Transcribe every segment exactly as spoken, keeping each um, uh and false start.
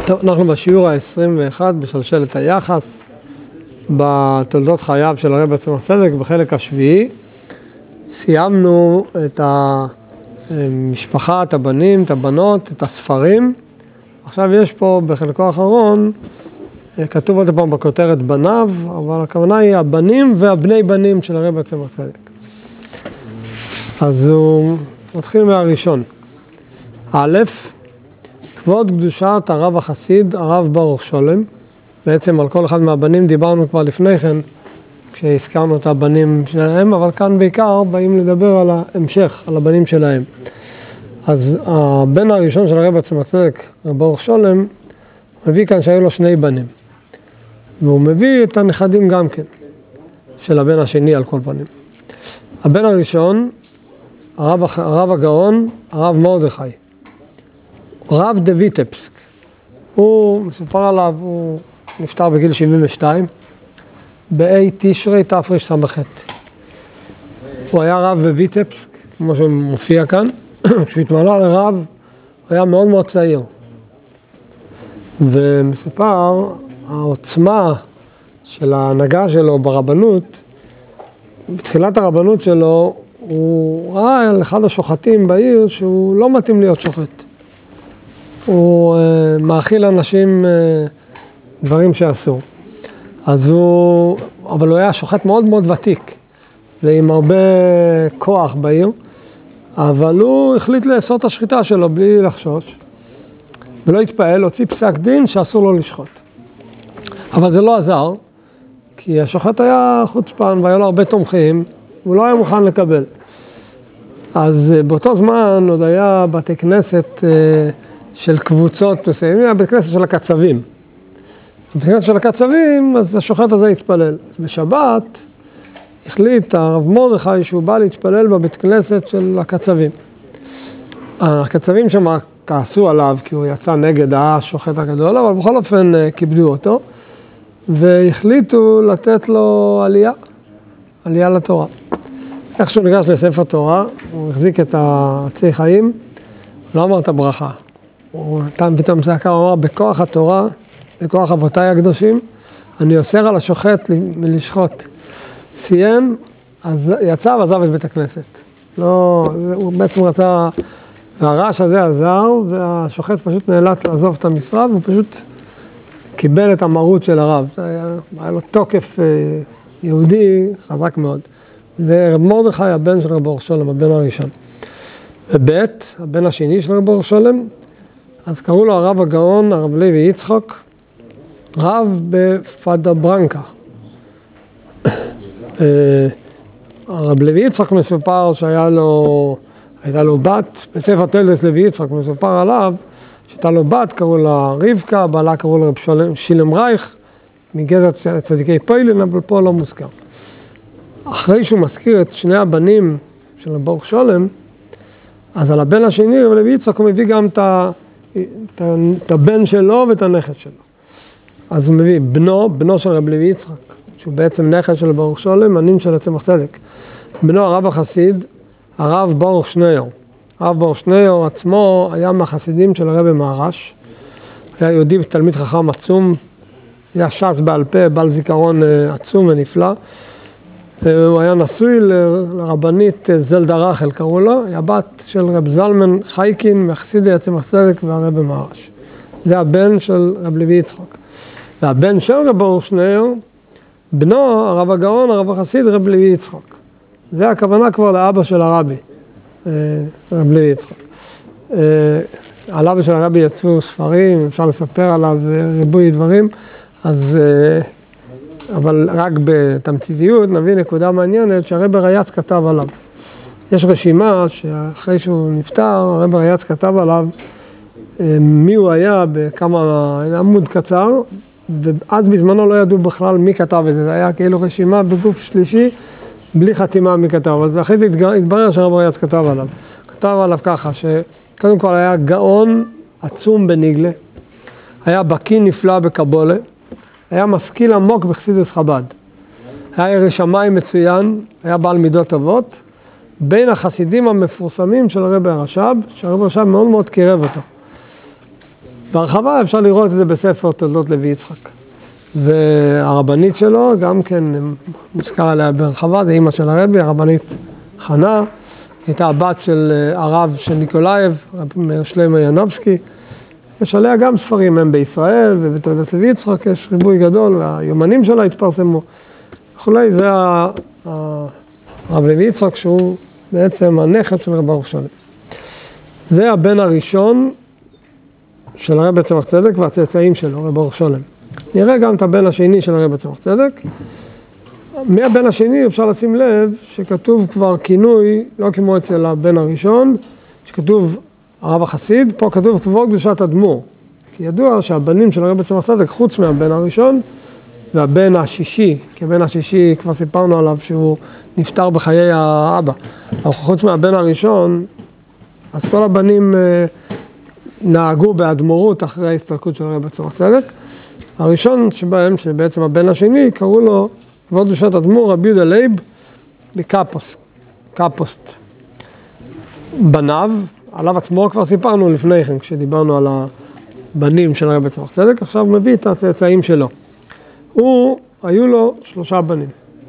טוב, אנחנו בשיעור ה-עשרים ואחת בשלשלת היחס, בתולדות חייו של הרב צמח צדק, בחלק השביעי. סיימנו את המשפחה, את הבנים, את הבנות, את הספרים. עכשיו יש פה בחלקו האחרון, כתוב עוד פעם בכותרת בניו, אבל הכוונה היא הבנים והבני בנים של הרב צמח צדק. אז הוא מתחיל מהראשון. א', כבוד קדושת הרב החסיד, הרב ברוך שולם. בעצם על כל אחד מהבנים דיברנו כבר לפני כן, כשהזכרנו את הבנים שלהם, אבל כאן בעיקר באים לדבר על ההמשך, על הבנים שלהם. אז הבן הראשון של הרב צמח צדק, הרב ברוך שולם, מביא כאן שהיו לו שני בנים. והוא מביא את הנכדים גם כן, של הבן השני על כל פנים. הבן הראשון, הרב, הרב הגאון, הרב מרדכי. רב דוויטפסק, הוא מסופר עליו, הוא נפטר בגיל שבעים ושתיים, באי תשרי תרס"ח. הוא היה רב בוויטפסק, כמו שמופיע כאן. כשהוא התמנה לרב, הוא היה מאוד מאוד צעיר. ומסופר, העוצמה של ההנהגה שלו ברבנות, בתחילת הרבנות שלו, הוא ראה על אחד השוחטים בעיר שהוא לא מתאים להיות שוחט. הוא uh, מאכיל אנשים uh, דברים שאסור. אז הוא, אבל הוא היה שוחט מאוד מאוד ותיק, ועם הרבה כוח בעיר, אבל הוא החליט לאסור את השחיטה שלו בלי לחשוש, ולא התפעל, הוציא פסק דין שאסור לו לשחוט. אבל זה לא עזר, כי השוחט היה חוצפן והיה לו הרבה תומכים, הוא לא היה מוכן לקבל. אז uh, באותו זמן עוד היה בתי כנסת, uh, של קבוצות מסוימים, היה בית כנסת של הקצבים. בית כנסת של הקצבים, אז השוחט הזה התפלל. בשבת החליט הרב מרדכי שהוא בא להתפלל בבית כנסת של הקצבים. הקצבים שם כעסו עליו כי הוא יצא נגד השוחט הגדול, אבל בכל אופן כיבדו אותו, והחליטו לתת לו עלייה, עלייה לתורה. איך שהוא ניגש לספר תורה, הוא החזיק את העצי חיים, לא אמר את הברכה. הוא נתן פתאום צעקה, הוא אמר, בכוח התורה, בכוח אבותיי הקדושים, אני אוסר על השוחט מלשחוט. סיים, אז יצא ועזב את בית הכנסת. לא, הוא בעצם רצה, והרעש הזה עזר, והשוחט פשוט נאלץ לעזוב את המשרד, והוא פשוט קיבל את המרות של הרב. היה, היה לו תוקף יהודי חזק מאוד. זה רב מרדכי, הבן של רב ברוך שולם, הבן הראשון. ובית, הבן השני של רב ברוך שולם, אז קראו לו הרב הגאון, הרב לוי יצחק, רב בפדברנקה. הרב לוי יצחק מסופר שהיה לו, הייתה לו בת, בספר תולדות לוי יצחק מסופר עליו, שהייתה לו בת, קראו לה רבקה, בעלה קראו לה רב שילם רייך, מגזע צדיקי פוילין, אבל פה לא מוזכר. אחרי שהוא מזכיר את שני הבנים של רב ברוך שולם, אז על הבן השני, רב לוי יצחק, הוא מביא גם את ה... את הבן שלו ואת הנכד שלו. אז הוא מביא בנו, בנו של רב לוי יצחק, שהוא בעצם נכד של ברוך שולם, הנין של צמח צדק. בנו הרב החסיד, הרב ברוך שניאור. הרב ברוך שניאור עצמו היה מהחסידים של הרב מהר"ש, היה יהודי ותלמיד חכם עצום, היה ש"ס בעל פה, בעל זיכרון עצום ונפלא. הוא היה נשוי לרבנית זלדה רחל, קראו לו, היה בת של רב זלמן חייקין, מחסידי צמח צדק והרב מהר"ש. זה הבן של רב לוי יצחק. והבן של רב ברוך שניאור, בנו, הרב הגאון, הרב החסיד, רב לוי יצחק. זה הכוונה כבר לאבא של הרבי, רב לוי יצחק. על אבא של הרבי יצאו ספרים, אפשר לספר עליו ריבוי דברים, אז... אבל רק בתמציתיות נביא נקודה מעניינת שהרב רייץ כתב עליו. יש רשימה שאחרי שהוא נפטר, הרב רייץ כתב עליו מי הוא היה בכמה עמוד קצר, ואז בזמנו לא ידעו בכלל מי כתב את זה. זה היה כאילו רשימה בגוף שלישי, בלי חתימה מי כתב. אז אחרי זה התברר שהרב רייץ כתב עליו. כתב עליו ככה, שקודם כל היה גאון עצום בניגלה, היה בקי נפלא בקבולה, היה משכיל עמוק בחסידות חב"ד. היה ירא שמיים מצוין, היה בעל מידות טובות, בין החסידים המפורסמים של הרב הרש"ב, שהרב הרש"ב מאוד מאוד קירב אותו. בהרחבה אפשר לראות את זה בספר תולדות לוי יצחק. והרבנית שלו, גם כן מוזכר עליה בהרחבה, זה אימא של הרבי, הרבנית חנה, הייתה הבת של הרב של ניקולאייב, רבי שלמה ינובסקי. יש עליה גם ספרים, הם בישראל ובתולדות לוי יצחק, יש ריבוי גדול, והיומנים שלה התפרסמו. וכולי, זה הרב לוי יצחק, שהוא בעצם הנכד של רב ברוך שלם. זה הבן הראשון של הרב צמח צדק והצאצאים שלו, רב ברוך שלם. נראה גם את הבן השני של הרב צמח צדק. מהבן השני אפשר לשים לב שכתוב כבר כינוי, לא כמו אצל הבן הראשון, שכתוב הרב החסיד, פה כתוב כבוד קדושת אדמו"ר. כי ידוע שהבנים של הרב צמח צדק, חוץ מהבן הראשון, והבן השישי, כי הבן השישי כבר סיפרנו עליו שהוא נפטר בחיי האבא. אבל חוץ מהבן הראשון, אז כל הבנים נהגו באדמו"רות אחרי ההסתלקות של הרב צמח צדק. הראשון שבהם, שבעצם הבן השני, קראו לו כבוד קדושת אדמו"ר רבי יהודה לייב בקפוסט. קפוסט. בניו, עליו עצמו כבר סיפרנו לפני כן, כשדיברנו על הבנים של הרב צמח צדק, עכשיו מביא את הצאצאים שלו. הוא, היו לו שלושה בנים.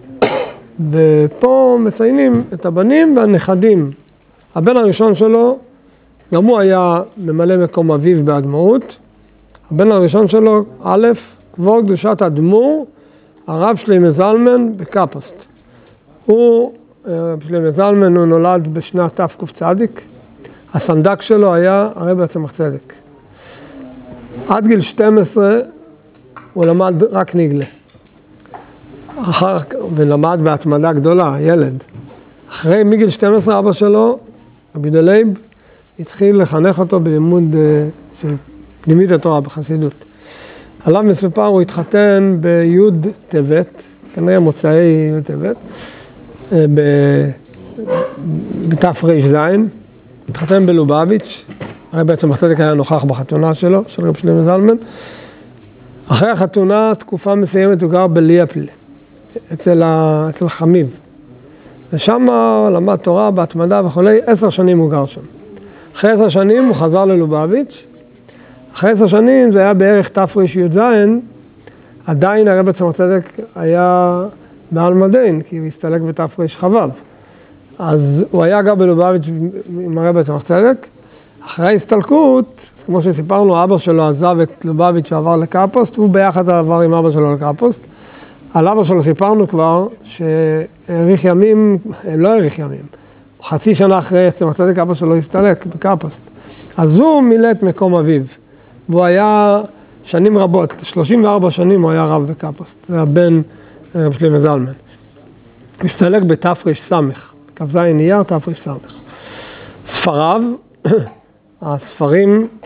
ופה מציינים את הבנים והנכדים. הבן הראשון שלו, גם הוא היה ממלא מקום אביו באדמו"רות. הבן הראשון שלו, א', כבוד קדושת אדמו"ר, הרב שלמה זלמן בקפוסט. הוא, הרב שלמה זלמן, הוא נולד בשנת תקצ"ד. הסנדק שלו היה הרב צמח צדק. עד גיל שתים עשרה הוא למד רק נגלה. אחר, ולמד בהתמדה גדולה, ילד. אחרי מגיל שתים עשרה אבא שלו, רבי יהודה לייב, התחיל לחנך אותו בלימוד של פנימית התורה בחסידות. עליו מסופר, הוא התחתן ביוד טבת, כנראה מוצאי יוד טבת, בתף ריש זין, התחתן בלובביץ', הרי בעצם הצדק היה נוכח בחתונה שלו, של רב שלמה זלמן. אחרי החתונה, תקופה מסוימת הוא גר בליאפל, אצל, ה... אצל חמיב. ושם למד תורה בהתמדה וכולי, עשר שנים הוא גר שם. אחרי עשר שנים הוא חזר ללובביץ', אחרי עשר שנים, זה היה בערך תרי"ז, עדיין הרב צמח צדק היה בעל מדין, כי הוא הסתלק בתרכ"ו. אז הוא היה גר בלובביץ' עם הרב צמח צדק. אחרי ההסתלקות, כמו שסיפרנו, אבא שלו עזב את לובביץ' ועבר לקפוסט, הוא ביחד עבר עם אבא שלו לקפוסט. על אבא שלו סיפרנו כבר שהאריך ימים, לא האריך ימים, חצי שנה אחרי צמח צדק אבא שלו הסתלק בקפוסט. אז הוא מילא את מקום אביו. והוא היה שנים רבות, שלושים וארבע שנים הוא היה רב בקפוסט, זה הבן רב שלמה זלמן. הוא הסתלק בתר"ס, כ"ז אייר תר"ס. ספריו, הספרים,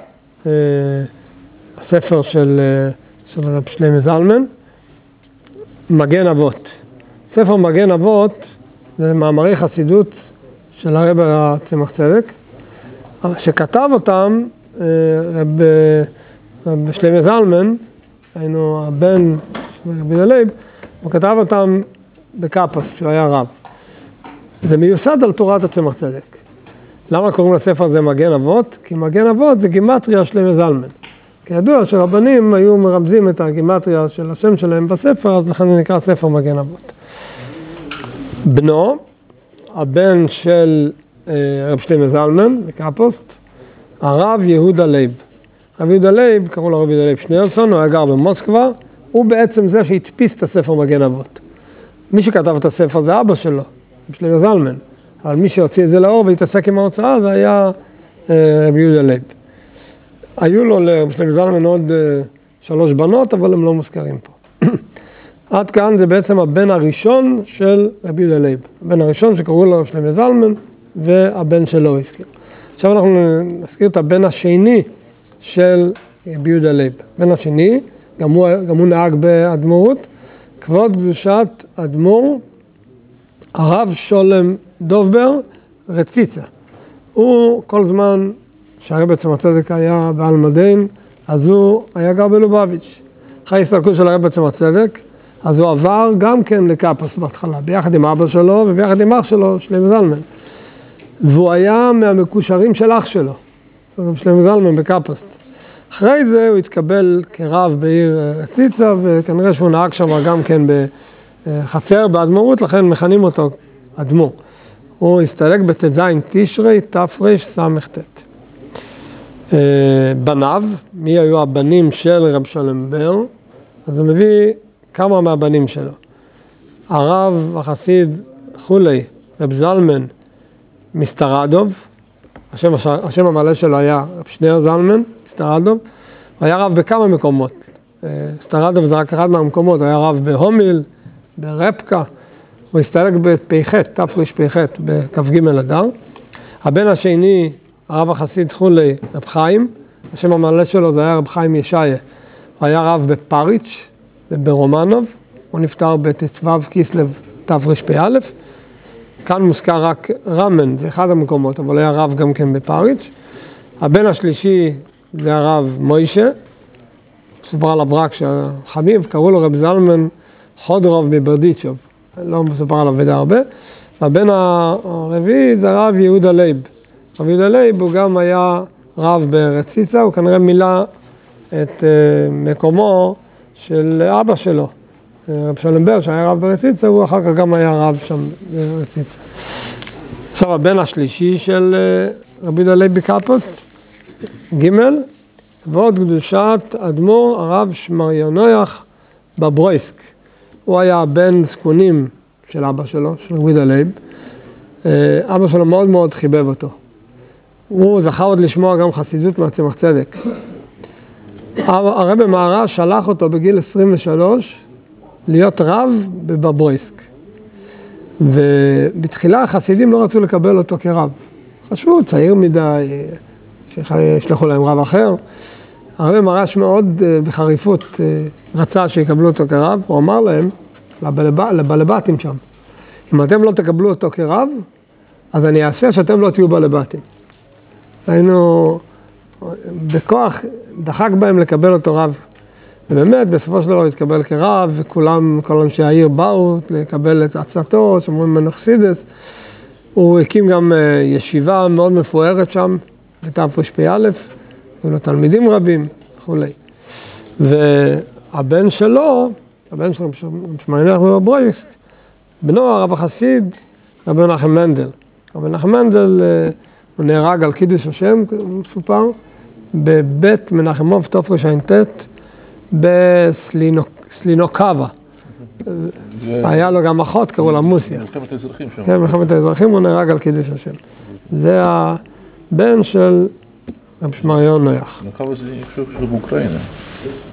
הספר של, של רב שלמה זלמן, מגן אבות. ספר מגן אבות זה מאמרי חסידות של הרב צמח צדק, שכתב אותם רב, רב שלמה זלמן, היינו הבן של רבי יהודה לייב, הוא כתב אותם בקפוסט, שהוא היה רב. זה מיוסד על תורת הצמח צדק. למה קוראים לספר הזה מגן אבות? כי מגן אבות זה גימטריה שלמה זלמן. כידוע שרבנים היו מרמזים את הגימטריה של השם שלהם בספר, אז לכן זה נקרא ספר מגן אבות. בנו, הבן של רב שלמה זלמן בקפוסט, הרב יהודה לייב. רב יהודה לייב, קראו לו רב יהודה לייב שניאורסון, הוא היה גר במוסקבה, הוא בעצם זה שהדפיס את הספר מגן אבות. מי שכתב את הספר זה אבא שלו, רב שלמה זלמן, אבל מי שהוציא את זה לאור והתעסק עם ההוצאה זה היה רב יהודה לייב. היו לו לרב שלמה זלמן עוד שלוש בנות, אבל הם לא מוזכרים פה. עד כאן זה בעצם הבן הראשון של רב יהודה לייב. הבן הראשון שקראו לו רב שלמה זלמן, והבן שלו הזכיר. עכשיו אנחנו נזכיר את הבן השני של רבי יהודה לייב. הבן השני, גם הוא, גם הוא נהג באדמו"רות, כבוד קדושת אדמו"ר, הרב שולם דובר רציצה. הוא כל זמן שהרב צמח צדק היה בעל מדין, אז הוא היה גר בלובביץ'. אחרי ההסתלקות של הרב צמח צדק, אז הוא עבר גם כן לקפוסט בהתחלה, ביחד עם אבא שלו וביחד עם אח שלו, שלמה זלמן. והוא היה מהמקושרים של אח שלו, רב שלמה זלמן בקפוסט. אחרי זה הוא התקבל כרב בעיר רציצה, וכנראה שהוא נהג שם גם כן בחצר באדמו"רות, לכן מכנים אותו אדמו"ר. הוא הסתלק בט"ז תשרי תרס"ט. בניו, מי היו הבנים של רב שלום בר? אז הוא מביא כמה מהבנים שלו. הרב החסיד חולי, רב זלמן מסטרדוב, השם, השם המלא שלו היה רב שניאור זלמן מסטרדוב, הוא היה רב בכמה מקומות. מסטרדוב זה רק אחד מהמקומות, הוא היה רב בהומיל, ברפקה, הוא הסתלק בפ"ח, תרפ"ח, בכ"ג אדר. הבן השני, הרב החסיד חולי, רב חיים, השם המלא שלו זה היה רב חיים ישעיה, הוא היה רב בפריץ' וברומנוב, הוא נפטר בט"ו כסלו תרפ"א, כאן מוזכר רק רמן, זה אחד המקומות, אבל היה רב גם כן בפריץ'. הבן השלישי זה הרב מוישה, מסופר עליו רק שהחמיב, קראו לו רב זלמן חודרוב מברדיצ'וב, לא מסופר עליו ודי הרבה. והבן הרביעי זה הרב יהודה לייב. רב יהודה לייב הוא גם היה רב ברציצה, הוא כנראה מילא את מקומו של אבא שלו, רב שלום בר, שהיה רב ברציצה, הוא אחר כך גם היה רב שם ברציצה. עכשיו הבן השלישי של רבי יהודה לייב בקפוט, ג' ועוד קדושת אדמו"ר הרב שמריהו נויח בברויסק. הוא היה בן זקונים של אבא שלו, של רבי יהודה לייב. אבא שלו מאוד מאוד חיבב אותו. הוא זכה עוד לשמוע גם חסידות מהצמח צדק. הרבי מהר"ש שלח אותו בגיל עשרים ושלוש להיות רב בברויסק. ובתחילה החסידים לא רצו לקבל אותו כרב. חשבו, צעיר מדי, שישלחו להם רב אחר. הרבי מהר"ש מאוד בחריפות רצה שיקבלו אותו כרב, הוא אמר להם, לבלבטים שם, אם אתם לא תקבלו אותו כרב, אז אני אעשה שאתם לא תהיו בלבטים. היינו בכוח דחק בהם לקבל אותו רב. ובאמת, בסופו של דבר הוא התקבל כרב, וכולם, כל אנשי העיר באו לקבל את עצתו, שאומרים ממנו חסידס. הוא הקים גם ישיבה מאוד מפוארת שם, בתרפ"א, היו לו תלמידים רבים וכו'. והבן שלו, הבן שלו, שמריהו נויח בברויסק, בנו הרב החסיד, רבי מנחם מנדל. רבי מנחם מנדל, הוא נהרג על קידוש השם, מסופר, בבית מנחמוב תרע"ט, בסלינוקבה. היה לו גם אחות, קראו לה מוסיה. מלחמת האזרחים שם. כן, מלחמת האזרחים, הוא נהרג על קידוש השם. זה הבן של רבי שמריהו נויח. סלינוקבה זה, אני חושב, באוקראינה.